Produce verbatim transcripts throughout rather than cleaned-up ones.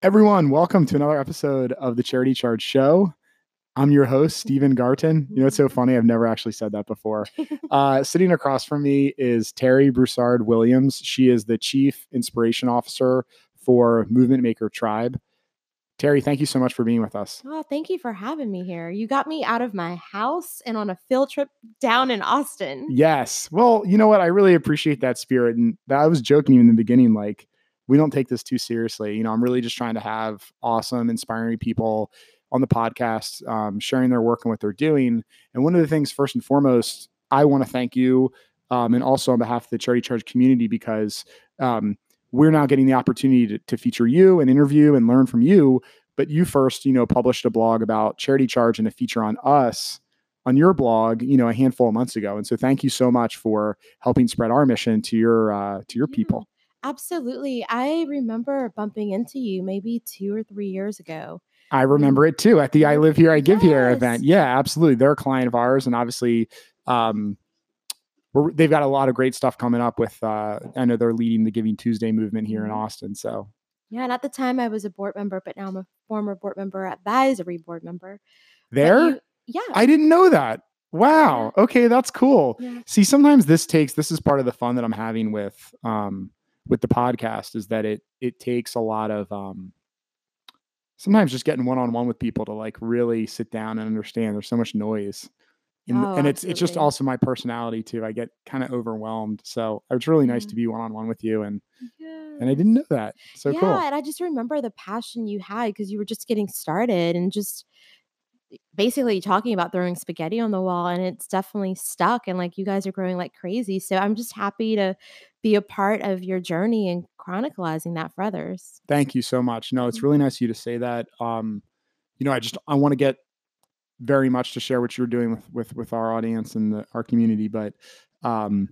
Everyone, welcome to another episode of the Charity Charge Show. I'm your host, Stephen Garton. You know, it's so funny. I've never actually said that before. Uh, sitting across from me is Terry Broussard Williams. She is the Chief Inspiration Officer for Movement Maker Tribe. Terry, thank you so much for being with us. Oh, thank you for having me here. You got me out of my house and on a field trip down in Austin. Yes. Well, you know what? I really appreciate that spirit. And I was joking in the beginning, like, we don't take this too seriously. You know, I'm really just trying to have awesome, inspiring people on the podcast, um, sharing their work and what they're doing. And one of the things, first and foremost, I want to thank you, um, and also on behalf of the Charity Charge community, because um, we're now getting the opportunity to, to feature you and interview and learn from you. But you first, you know, published a blog about Charity Charge and a feature on us on your blog, you know, a handful of months ago. And so thank you so much for helping spread our mission to your, uh, to your Yeah. people. Absolutely. I remember bumping into you maybe two or three years ago. I remember Um, it too at the I Live Here, I Give Here yes. event. Yeah, absolutely. They're a client of ours. And obviously, um, we're, they've got a lot of great stuff coming up with, uh, I know they're leading the Giving Tuesday movement here in Mhm. Austin. So Yeah, and at the time I was a board member, but now I'm a former board member, advisory board member. But there, you, yeah, I didn't know that. Wow. Okay, that's cool. yeah. See, sometimes this takes this is part of the fun that I'm having with um with the podcast, is that it it takes a lot of um sometimes just getting one-on-one with people to like really sit down and understand. There's so much noise. And, Oh, and it's it's just absolutely. also my personality too. I get kind of overwhelmed. So it's really nice Yeah. to be one-on-one with you, and and I Yes. didn't know that. So Yeah, cool. and I just remember the passion you had because you were just getting started and just basically talking about throwing spaghetti on the wall, and it's definitely stuck, and like you guys are growing like crazy. So I'm just happy to be a part of your journey and chronicalizing that for others. Thank you so much. No, it's Mhm. really nice of you to say that. Um, you know, I just I want to get very much to share what you're doing with with with our audience and the, our community, but um,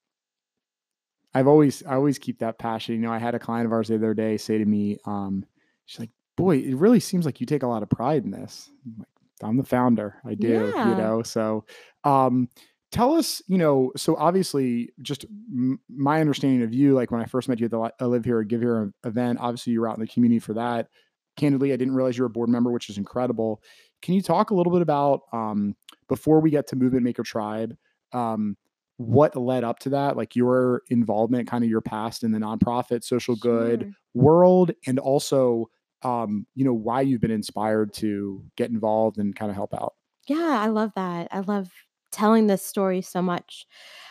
I've always I always keep that passion. You know, I had a client of ours the other day say to me, um, she's like, "Boy, it really seems like you take a lot of pride in this." I'm like, I'm the founder. I do, you Yeah. know. So, um, tell us, you know. So obviously, just m- my understanding of you, like when I first met you at the Li- I Live Here, Give Here event. Obviously, you were out in the community for that. Candidly, I didn't realize you were a board member, which is incredible. Can you talk a little bit about um, before we get to Movement Maker Tribe? Um, what led up to that, like your involvement, kind of your past in the nonprofit social good Sure. world, and also um, you know, why you've been inspired to get involved and kind of help out. Yeah, I love that. I love telling this story so much.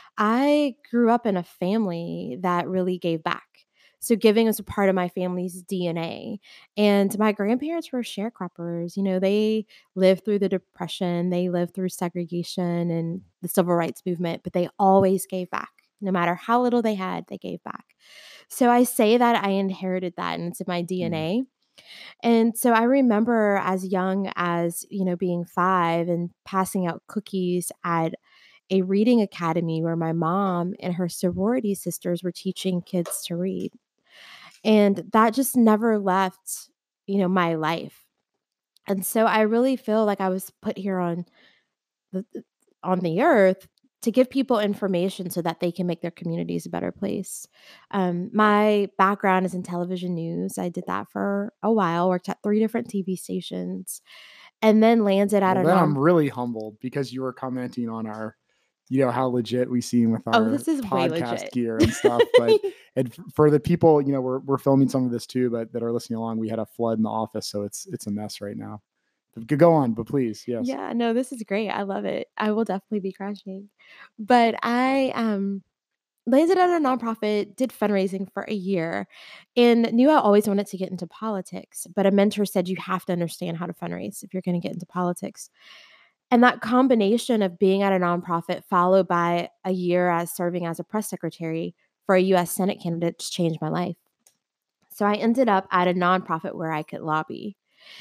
I grew up in a family that really gave back. So giving was a part of my family's D N A. And my grandparents were sharecroppers. You know, they lived through the Depression, they lived through segregation and the civil rights movement, but they always gave back. No matter how little they had, they gave back. So I say that I inherited that and it's in my Mm. D N A. And so I remember as young as, you know, being five and passing out cookies at a reading academy where my mom and her sorority sisters were teaching kids to read. And that just never left, you know, my life. And so I really feel like I was put here on the on the earth to give people information so that they can make their communities a better place. Um, my background is in television news. I did that for a while, worked at three different T V stations, and then landed at Well, a then I'm non. really humbled because you were commenting on our, you know, how legit we seem with Oh, our this is way podcast legit. gear and stuff. But and f- for the people, you know, we're we're filming some of this too, but that are listening along, we had a flood in the office, so it's it's a mess right now. But go on, but please, yes. Yeah, no, this is great. I love it. I will definitely be crashing. But I um landed at a nonprofit, did fundraising for a year, and knew I always wanted to get into politics. But a mentor said you have to understand how to fundraise if you're going to get into politics. And that combination of being at a nonprofit, followed by a year as serving as a press secretary for a U S Senate candidate, just changed my life. So I ended up at a nonprofit where I could lobby.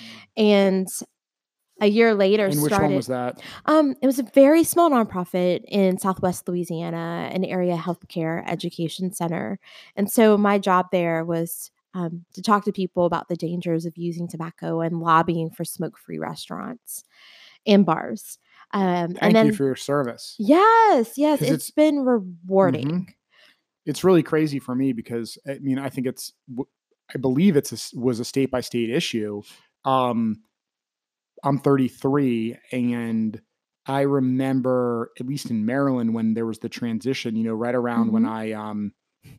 And a year later And which one started was that? um, it was a very small nonprofit in Southwest Louisiana, an area healthcare education center. And so my job there was um, to talk to people about the dangers of using tobacco and lobbying for smoke-free restaurants and bars. Um, and Thank you then, for your service. yes, yes, Because it's it's been mhm. rewarding. It's really crazy for me because I mean, I think it's w- I believe it's a, was a state by state issue. Um, I'm thirty-three, and I remember, at least in Maryland, when there was the transition, you know, right around when Mhm. I um,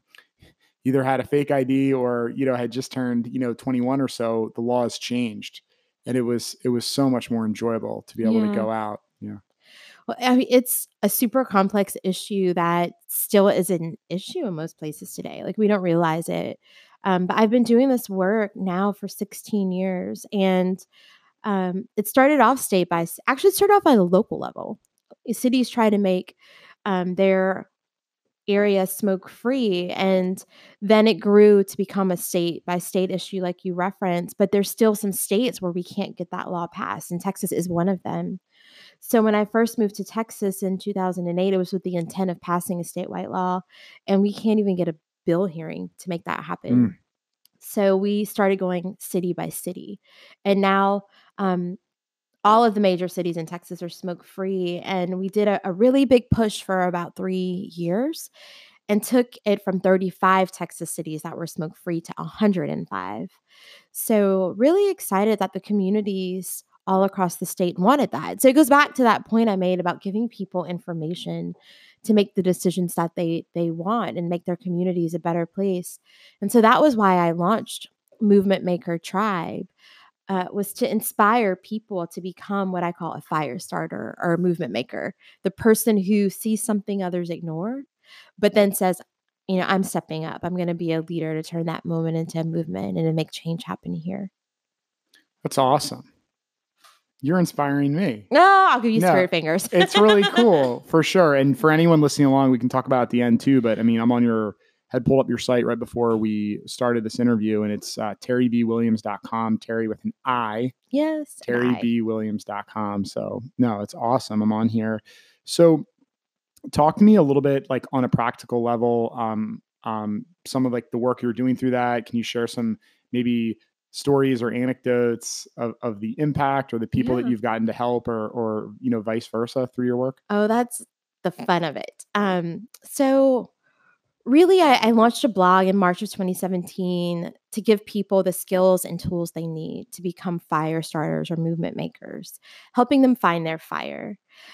either had a fake I D or, you know, had just turned, you know, twenty-one or so, the laws changed. And it was, it was so much more enjoyable to be able to Yeah. go out. Yeah. Well, I mean, it's a super complex issue that still is an issue in most places today. Like, we don't realize it. Um, but I've been doing this work now for sixteen years, and um, it started off state by s- actually it started off by the local level. Cities try to make um, their area smoke free, and then it grew to become a state by state issue, like you referenced. But there's still some states where we can't get that law passed, and Texas is one of them. So when I first moved to Texas in two thousand eight, it was with the intent of passing a statewide law, and we can't even get a bill hearing to make that happen. Mm. So we started going city by city, and now um, all of the major cities in Texas are smoke free. And we did a, a really big push for about three years and took it from thirty-five Texas cities that were smoke free to one hundred five. So, really excited that the communities all across the state wanted that. So, it goes back to that point I made about giving people information to make the decisions that they they want and make their communities a better place. And so that was why I launched Movement Maker Tribe. Uh, was to inspire people to become what I call a fire starter or a movement maker, the person who sees something others ignore, but then says, you know, I'm stepping up. I'm going to be a leader to turn that moment into a movement and to make change happen here. That's awesome. You're inspiring me. No, I'll give you No, spirit fingers. it's really cool for sure. And for anyone listening along, we can talk about it at the end too. But I mean, I'm on your, had pulled up your site right before we started this interview, and it's uh, terry b williams dot com, Terry with an I, Yes. terry b williams dot com. So no, it's awesome. I'm on here. So talk to me a little bit, like on a practical level, um, um, some of like the work you're doing through that. Can you share some maybe stories or anecdotes of, of the impact or the people that Yeah. you've gotten to help, or, or, you know, vice versa through your work? Oh, that's the fun of it. Um, so really, I, I launched a blog in March of twenty seventeen to give people the skills and tools they need to become fire starters or movement makers, helping them find their fire.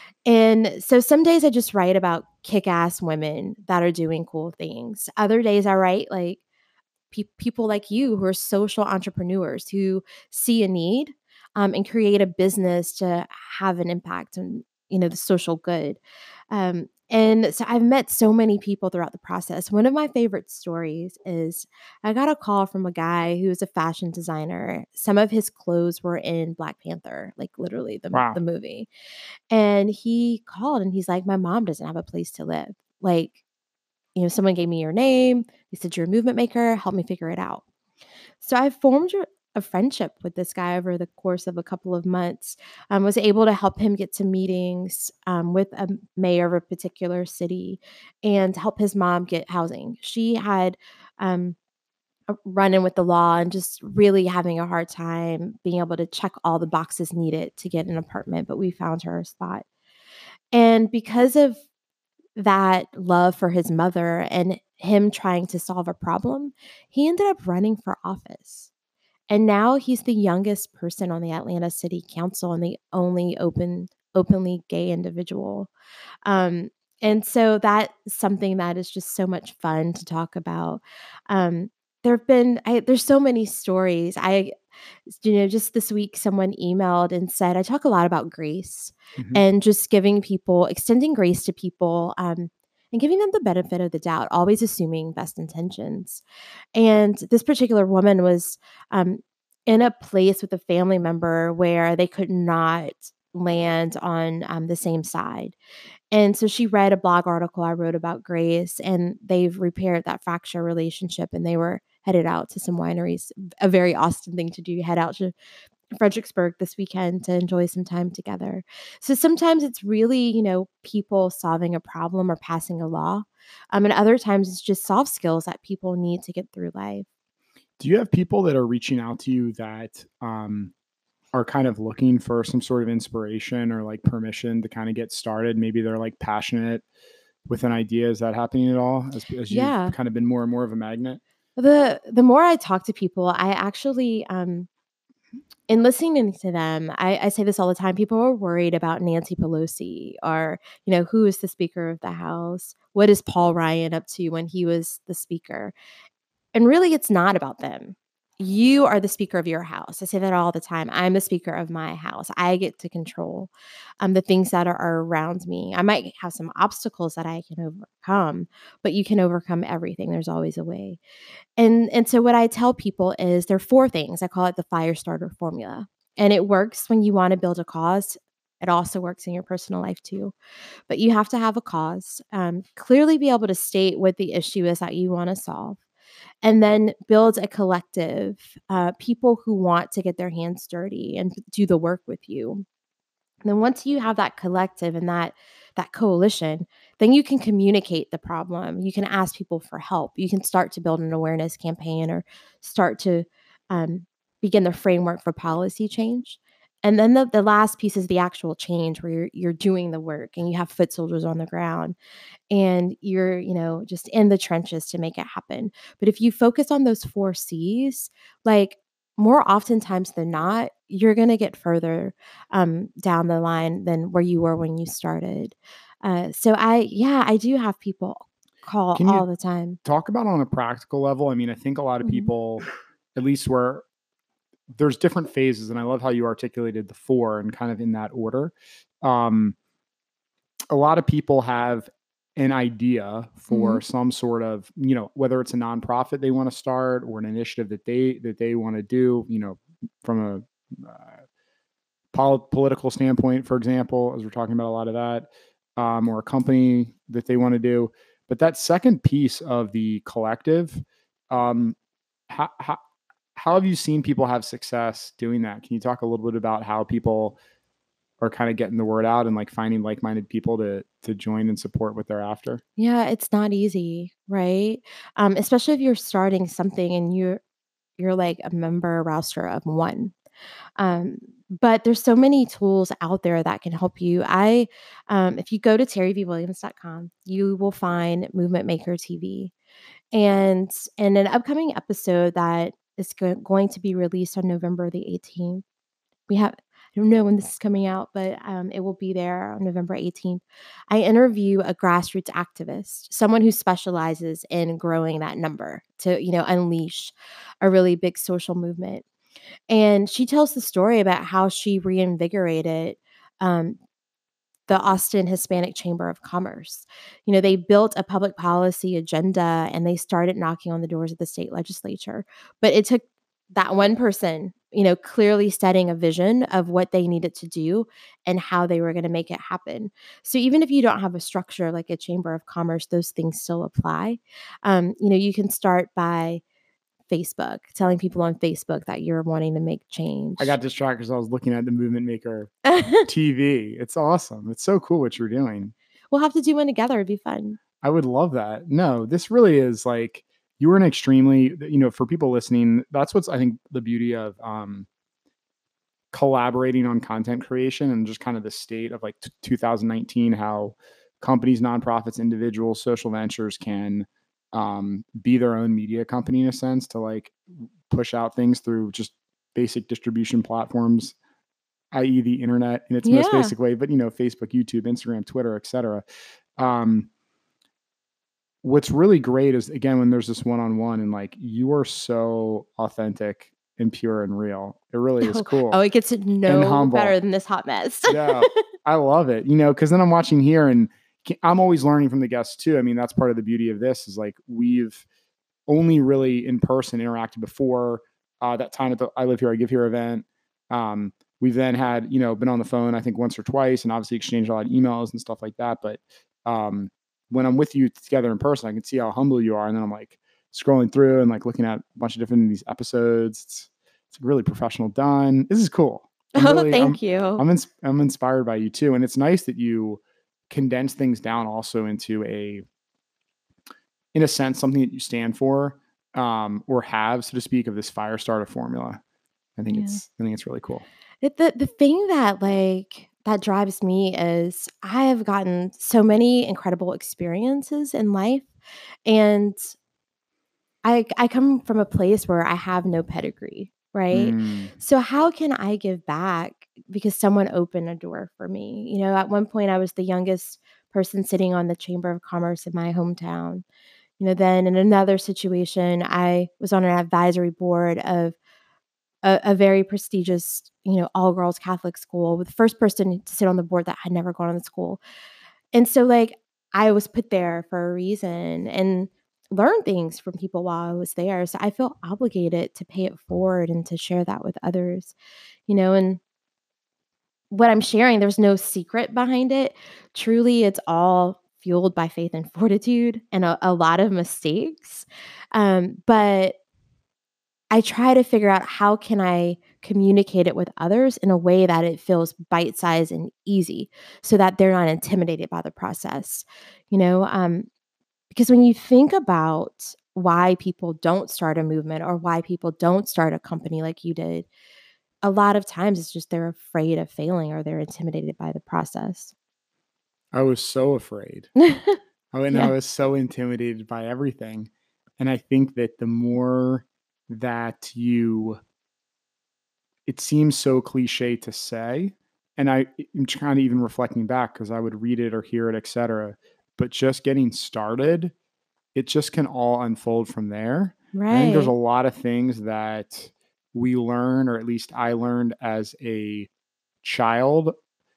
And so some days I just write about kick ass women that are doing cool things. Other days I write like pe- people like you who are social entrepreneurs who see a need um, and create a business to have an impact on, you know, the social good. Um, and so I've met so many people throughout the process. One of my favorite stories is I got a call from a guy who was a fashion designer. Some of his clothes were in Black Panther, like literally the, Wow. the movie. And he called and he's like, my mom doesn't have a place to live. Like, you know, someone gave me your name. He said, you're a movement maker. Help me figure it out. So I formed a a friendship with this guy over the course of a couple of months. Um, was able to help him get to meetings um, with a mayor of a particular city and help his mom get housing. She had um, a run-in with the law and just really having a hard time being able to check all the boxes needed to get an apartment, but we found her a spot. And because of that love for his mother and him trying to solve a problem, he ended up running for office. And now he's the youngest person on the Atlanta City Council and the only open openly gay individual. Um, and so that's something that is just so much fun to talk about. Um, there have been I, there's so many stories. I you know, just this week someone emailed and said I talk a lot about grace Mm-hmm. and just giving people extending grace to people um, and giving them the benefit of the doubt, always assuming best intentions. And this particular woman was um, in a place with a family member where they could not land on um, the same side. And so she read a blog article I wrote about grace, and they've repaired that fracture relationship, and they were headed out to some wineries. A very Austin thing to do, head out to Fredericksburg this weekend to enjoy some time together. So sometimes it's really, you know, people solving a problem or passing a law. Um, and other times it's just soft skills that people need to get through life. Do you have people that are reaching out to you that um, are kind of looking for some sort of inspiration or like permission to kind of get started? Maybe they're like passionate with an idea. Is that happening at all as, as you've Yeah. kind of been more and more of a magnet? The the more I talk to people, I actually, um in listening to them, I I say this all the time, people are worried about Nancy Pelosi or, you know, who is the Speaker of the House? What is Paul Ryan up to when he was the Speaker? And really, it's not about them. You are the speaker of your house. I say that all the time. I'm the speaker of my house. I get to control um, the things that are, are around me. I might have some obstacles that I can overcome, but you can overcome everything. There's always a way. And and so what I tell people is there are four things. I call it the fire starter formula. And it works when you want to build a cause. It also works in your personal life too. But you have to have a cause. Um, clearly be able to state what the issue is that you want to solve and then build a collective, uh, people who want to get their hands dirty and do the work with you. And then once you have that collective and that that coalition, then you can communicate the problem. You can ask people for help. You can start to build an awareness campaign or start to um, begin the framework for policy change. And then the, the last piece is the actual change where you're, you're doing the work and you have foot soldiers on the ground and you're, you know, just in the trenches to make it happen. But if you focus on those four C's, like more oftentimes than not, you're going to get further um, down the line than where you were when you started. Uh, so I, yeah, I do have people call Can all you the time. talk about on a practical level? I mean, I think a lot of Mhm. people, at least where there's different phases, and I love how you articulated the four and kind of in that order. Um, a lot of people have an idea for Mhm. some sort of, you know, whether it's a nonprofit they want to start or an initiative that they that they want to do, you know, from a uh, pol- political standpoint, for example, as we're talking about a lot of that, um, or a company that they want to do. But that second piece of the collective, um, how, how how have you seen people have success doing that? Can you talk a little bit about how people are kind of getting the word out and like finding like-minded people to to join and support what they're after? Yeah, it's not easy, right? Um, especially if you're starting something and you're you're like a member roster of one. Um, but there's so many tools out there that can help you. I, um, if you go to terry v williams dot com, you will find Movement Maker T V. And in an upcoming episode that is go- going to be released on November the eighteenth, we have, I don't know when this is coming out, but um, it will be there on November eighteenth. I interview a grassroots activist, someone who specializes in growing that number to, you know, unleash a really big social movement. And she tells the story about how she reinvigorated um, the Austin Hispanic Chamber of Commerce. You know, they built a public policy agenda and they started knocking on the doors of the state legislature. But it took that one person, you know, clearly setting a vision of what they needed to do and how they were going to make it happen. So even if you don't have a structure like a chamber of commerce, those things still apply. Um, you know, you can start by Facebook, telling people on Facebook that you're wanting to make I change. got distracted because I was looking at the Movement Maker T V. It's awesome. It's so cool what you're doing. We'll have to do one together. It'd be fun. I would love that. No, this really is like you were an extremely, you know, for people listening, that's what's I think the beauty of um collaborating on content creation and just kind of the state of like t- two thousand nineteen, how companies, nonprofits, individuals, social ventures can um, be their own media company in a sense to like push out things through just basic distribution platforms, i e the internet in its most Yeah. basic way, but you know, Facebook, YouTube, Instagram, Twitter, et cetera. Um, what's really great is again when there's this one-on-one and like you are so authentic and pure and real. It really is Oh, oh, cool it gets and no humble. better than this hot mess. Yeah, I love it. You know, because then I'm watching here and ca- I'm always learning from the guests too. I mean, that's part of the beauty of this is like we've only really in person interacted before uh, that time at the I Live Here, I Give Here event. Um, we've then had, you know, been on the phone, I think once or twice and obviously exchanged a lot of emails and stuff like that. But um, when I'm with you together in person, I can see how humble you are. And then I'm like scrolling through and like looking at a bunch of different of these episodes. It's, it's really professional done. This is cool. I'm Oh, really, I'm, thank you. I'm, ins- I'm inspired by you too. And it's nice that you condense things down also into a, in a sense, something that you stand for um, or have, so to speak, of this fire starter formula. I think Yeah. it's, I think it's really cool. It, the the thing that like that drives me is I have gotten so many incredible experiences in life, and I I come from a place where I have no pedigree, right? Mm. So how can I give back because someone opened a door for me? You know, at one point I was the youngest person sitting on the Chamber of Commerce in my hometown. You know, then in another situation, I was on an advisory board of a, a very prestigious, you know, all girls Catholic school, with the first person to sit on the board that had never gone to the school. And so, like, I was put there for a reason and learned things from people while I was there. So I feel obligated to pay it forward and to share that with others, you know, and what I'm sharing, there's no secret behind it. Truly, it's all fueled by faith and fortitude and a, a lot of mistakes. Um, but I try to figure out how can I communicate it with others in a way that it feels bite-sized and easy so that they're not intimidated by the process. You know, um, because when you think about why people don't start a movement or why people don't start a company like you did, a lot of times it's just they're afraid of failing or they're intimidated by the process. I was so afraid. Oh, and I Yeah. was so intimidated by everything. And I think that the more that you, it seems so cliche to say, and I am kind of even reflecting back because I would read it or hear it, et cetera. But just getting started, it just can all unfold from there. I think there's a Right. lot of things that we learn, or at least I learned as a child,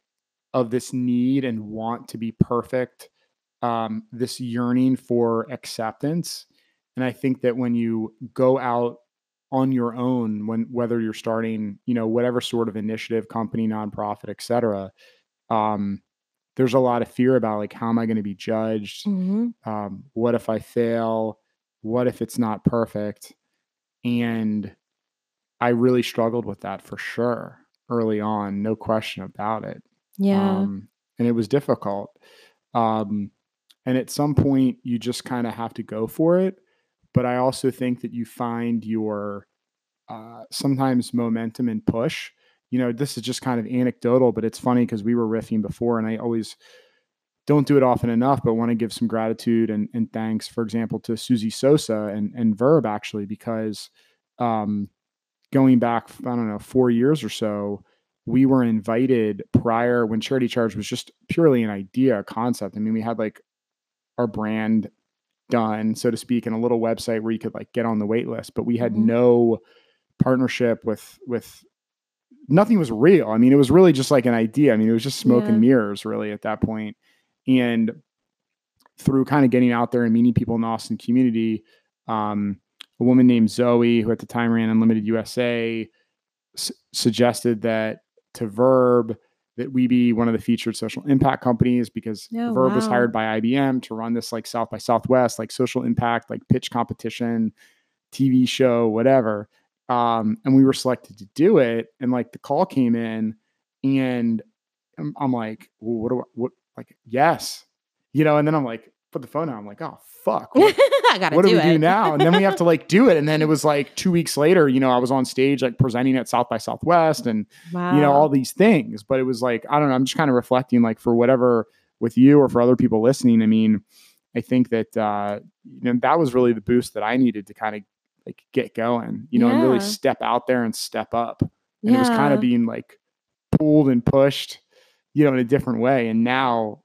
of this need and want to be perfect, um, this yearning for acceptance. And I think that when you go out on your own, when whether you're starting, you know, whatever sort of initiative, company, nonprofit, et cetera, um, there's a lot of fear about like, how am I going to be judged? Mhm. Um, what if I fail? What if it's not perfect? And I really struggled with that for sure early on, no question about it. Yeah. Um, and it was difficult. Um, and at some point, you just kind of have to go for it. But I also think that you find your uh, sometimes momentum and push. You know, this is just kind of anecdotal, but it's funny because we were riffing before, and I always don't do it often enough, but want to give some gratitude and, and thanks, for example, to Susie Sosa and, and Verb actually, because um, going back, I don't know, four years or so, we were invited prior when Charity Charge was just purely an idea, a concept. I mean, we had like our brand done, so to speak, and a little website where you could like get on the wait list, but we had Mhm. no partnership with with nothing was real. I mean, it was really just like an idea. I mean, it was just smoke and Yeah. mirrors really at that point. And through kind of getting out there and meeting people in the Austin community, um, a woman named Zoe, who at the time ran Unlimited U S A, s- suggested that to Verb that we be one of the featured social impact companies because Oh, Verb was wow. hired by I B M to run this like South by Southwest, like social impact, like pitch competition, T V show, whatever. Um, and we were selected to do it. And like the call came in, and I'm, I'm like, well, what do I, what, like, yes, you know, and then I'm like, put the phone out. I'm like, oh, fuck, what, I gotta what do do we do it. now? And then we have to like do it. And then it was like two weeks later, you know, I was on stage like presenting at South by Southwest and, you know, all Wow. these things. But it was like, I don't know, I'm just kind of reflecting like for whatever with you or for other people listening. I mean, I think that, uh, you know, that was really the boost that I needed to kind of like get going, you know, and really Yeah. step out there and step up. And it was kind of Yeah. being like pulled and pushed, you know, in a different way. And now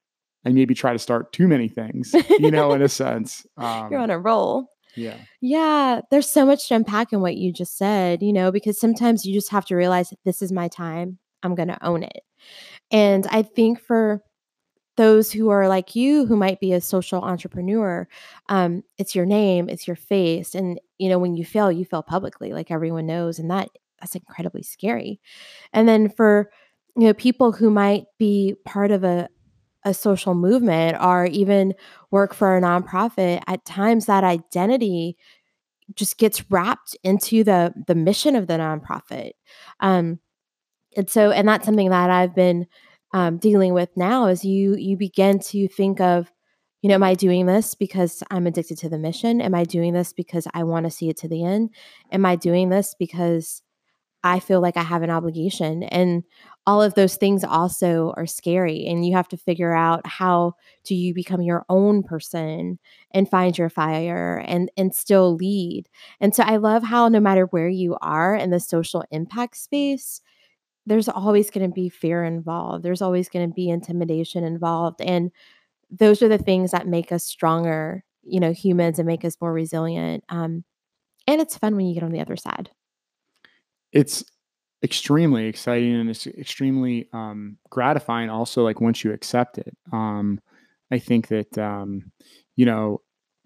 I maybe try to start too many things, you know, in a sense. You're Um, on a roll. yeah. Yeah, there's so much to unpack in what you just said, you know, because sometimes you just have to realize that this is my time. I'm going to own it. And I think for those who are like you, who might be a social entrepreneur, um, it's your name, it's your face. And, you know, when you fail, you fail publicly, like everyone knows. And that that's incredibly scary. And then for, you know, people who might be part of a, a social movement or even work for a nonprofit, at times that identity just gets wrapped into the the mission of the nonprofit. Um, and so, and that's something that I've been um, dealing with now. Is you you begin to think of, you know, am I doing this because I'm addicted to the mission? Am I doing this because I want to see it to the end? Am I doing this because I feel like I have an obligation. And all of those things also are scary. And you have to figure out how do you become your own person and find your fire and and still lead. And so I love how no matter where you are in the social impact space, there's always going to be fear involved. There's always going to be intimidation involved. And those are the things that make us stronger, you know, humans and make us more resilient. Um, and it's fun when you get on the other side. It's extremely exciting and it's extremely um, gratifying also, like once you accept it. Um, I think that, um, you know,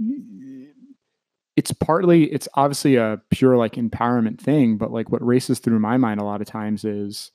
it's partly, it's obviously a pure like empowerment thing, but like what races through my mind a lot of times is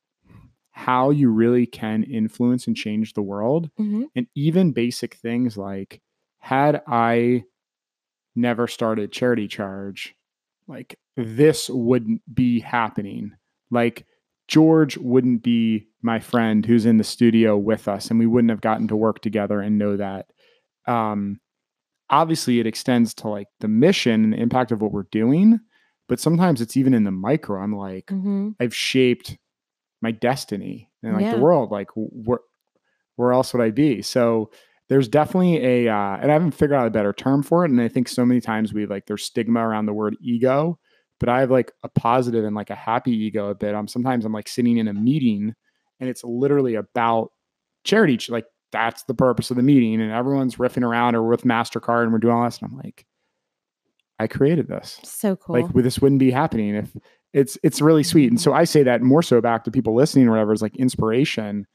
how you really can influence and change the world. Mm-hmm. And even basic things like, had I never started Charity Charge, like this wouldn't be happening. Like George wouldn't be my friend who's in the studio with us, and we wouldn't have gotten to work together and know that. Um, obviously, it extends to like the mission and the impact of what we're doing, but sometimes it's even in the micro. I'm like, Mm-hmm. I've shaped my destiny and like Yeah. the world. Like, where where else would I be? So there's definitely a, uh, and I haven't figured out a better term for it. And I think so many times we like, there's stigma around the word ego, but I have like a positive and like a happy ego a bit. I'm sometimes I'm like sitting in a meeting and it's literally about charity. Like that's the purpose of the meeting. And everyone's riffing around or with MasterCard and we're doing all this. And I'm like, I created this. So cool. Like well, this wouldn't be happening if it's, it's really sweet. And so I say that more so back to people listening or whatever is like inspiration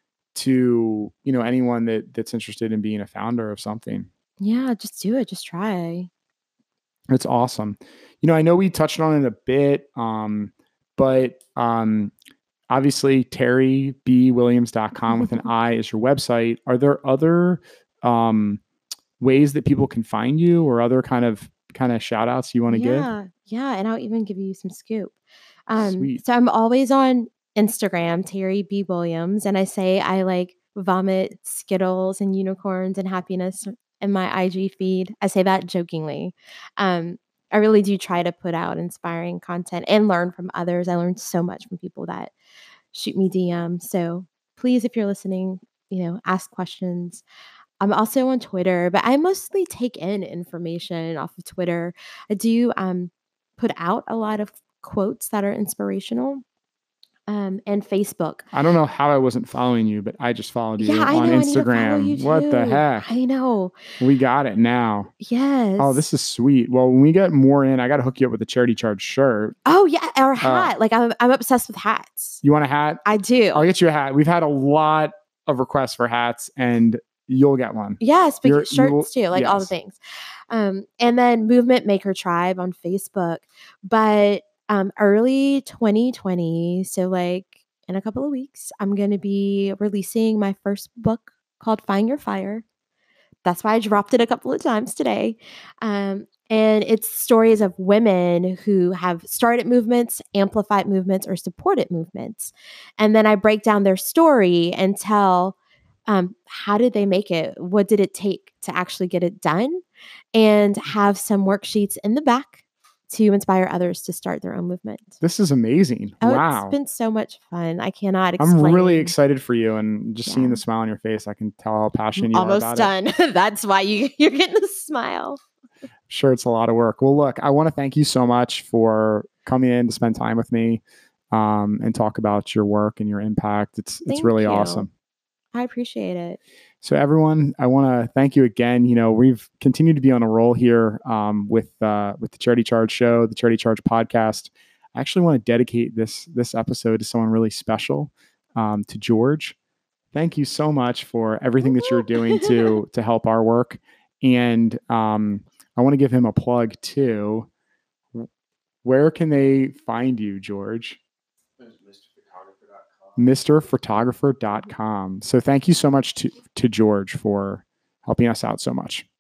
to, you know, anyone that that's interested in being a founder of something. Yeah, just do it. Just try. It's awesome. You know, I know we touched on it a bit, um, but um, obviously terry b williams dot com with an I is your website. Are there other um, ways that people can find you or other kind of kind of shout outs you want to yeah, give? Yeah. Yeah. And I'll even give you some scoop. Um, Sweet. so I'm always on Instagram, Terry B. Williams, and I say I like vomit Skittles and unicorns and happiness in my I G feed. I say that jokingly. Um, I really do try to put out inspiring content and learn from others. I learned so much from people that shoot me D Ms. So please, if you're listening, you know, ask questions. I'm also on Twitter, but I mostly take in information off of Twitter. I do um, put out a lot of quotes that are inspirational. Um, and Facebook. I don't know how I wasn't following you, but I just followed you Yeah, I on know. I need to follow Instagram. you What the too. heck? I know. We got it now. Yes. Oh, this is sweet. Well, when we get more in, I got to hook you up with a Charity Charge shirt. Oh yeah, or a hat. Uh, like I'm, I'm obsessed with hats. You want a hat? I do. I'll get you a hat. We've had a lot of requests for hats, and you'll get one. Yes, but shirts will, too, like yes. all the things. Um, and then Movement Maker Tribe on Facebook. But um, early twenty twenty, so like in a couple of weeks, I'm going to be releasing my first book called Find Your Fire. That's why I dropped it a couple of times today. Um, and it's stories of women who have started movements, amplified movements, or supported movements. And then I break down their story and tell um, how did they make it? What did it take to actually get it done? And have some worksheets in the back to inspire others to start their own movement. This is amazing. Oh, wow. It's been so much fun. I cannot explain. I'm really excited for you. And just yeah. seeing the smile on your face, I can tell how passionate you Almost are about done. it. That's why you, you're getting the smile. Sure, it's a lot of work. Well, look, I want to thank you so much for coming in to spend time with me um, and talk about your work and your impact. It's thank it's really you. awesome. I appreciate it. So everyone, I want to thank you again. You know, we've continued to be on a roll here um, with uh, with the Charity Charge show, the Charity Charge podcast. I actually want to dedicate this this episode to someone really special, um, to George. Thank you so much for everything that you're doing to to help our work. And um, I want to give him a plug too. Where can they find you, George? Mr Photographer dot com. So thank you so much to, to George for helping us out so much.